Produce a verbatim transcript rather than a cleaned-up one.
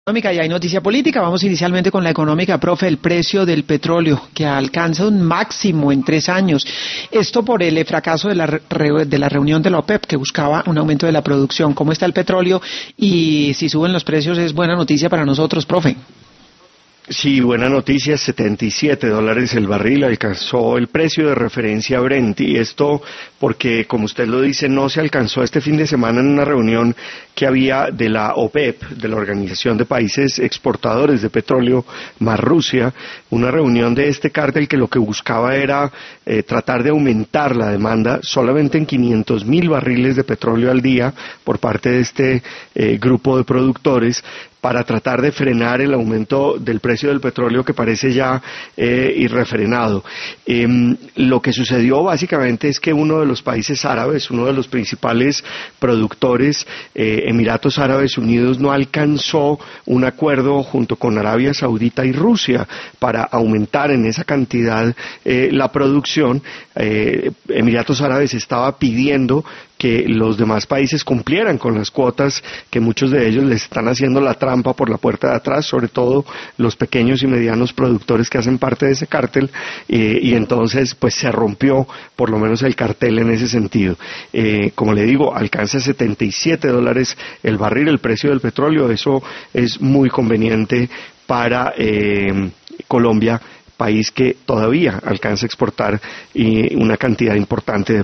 Económica y hay noticia política. Vamos inicialmente con la económica, profe. El precio del petróleo que alcanza un máximo en tres años. Esto por el fracaso de la, re, de la reunión de la OPEP que buscaba un aumento de la producción. ¿Cómo está el petróleo? Y si suben los precios es buena noticia para nosotros, profe. Sí, buena noticia, setenta y siete dólares el barril, alcanzó el precio de referencia Brent, y esto porque, como usted lo dice, no se alcanzó este fin de semana en una reunión que había de la OPEP, de la Organización de Países Exportadores de Petróleo, más Rusia, una reunión de este cártel que lo que buscaba era eh, tratar de aumentar la demanda solamente en quinientos mil barriles de petróleo al día por parte de este eh, grupo de productores, para tratar de frenar el aumento del precio del petróleo que parece ya eh, irrefrenado. Eh, lo que sucedió básicamente es que uno de los países árabes, uno de los principales productores, eh, Emiratos Árabes Unidos, no alcanzó un acuerdo junto con Arabia Saudita y Rusia para aumentar en esa cantidad eh, la producción. Eh, Emiratos Árabes estaba pidiendo que los demás países cumplieran con las cuotas, que muchos de ellos les están haciendo la trampa por la puerta de atrás, sobre todo los pequeños y medianos productores que hacen parte de ese cártel, eh, y entonces pues se rompió por lo menos el cartel en ese sentido. Eh, como le digo, alcanza setenta y siete dólares el barril, el precio del petróleo. Eso es muy conveniente para eh, Colombia, país que todavía alcanza a exportar eh, una cantidad importante de